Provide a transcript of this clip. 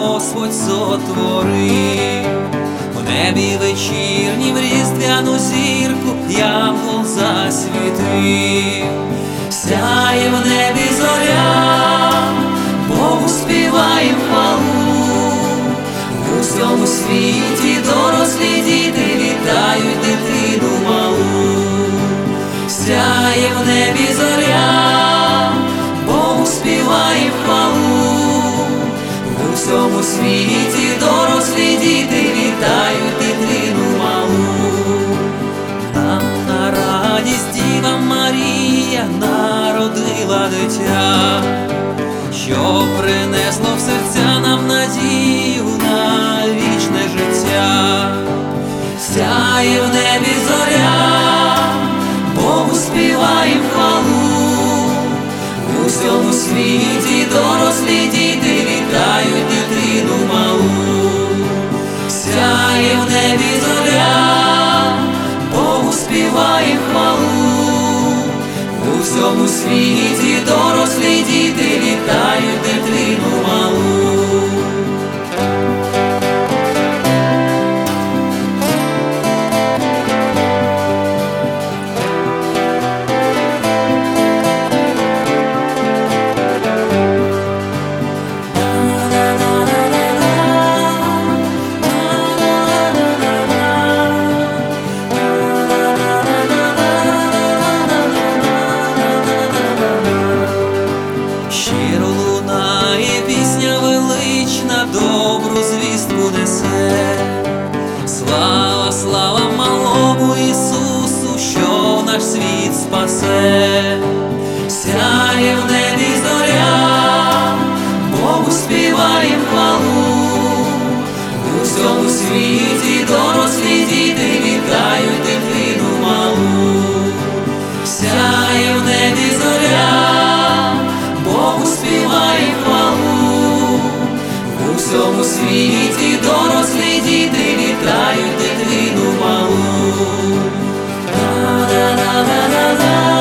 Господь сотворив. В небі вечірнім різдвяну зірку янгол засвітив. Сяє в небі зоря, Богу співаєм хвалу. В усьому світі дорослі діти вітають дитину малу. Сяє в небі зоря, Богу співаєм хвалу. В усьому світі дорослі діти вітають дитину малу. Нам на радість Діва Марія народила дитя, що принесло в серця нам надію на вічне життя. Сяє в небі зоря, Богу співаєм хвалу. В усьому світі дорослі діти вітають дитину малу. Сяє в небі зоря, Богу співаєм хвалу. В усьому світі дорослі діти вітають дитину малу. Добру звістку несе. Слава, слава малому Ісусу, що наш світ спасе. Сяє в небі зоря, Богу співаєм хвалу. В усьому світі дорослі діти вітають дитину малу. Сяє в небі зоря, Богу співаєм хвалу. В усьому світі дорослі діти вітають дитину малу. La la la la la la.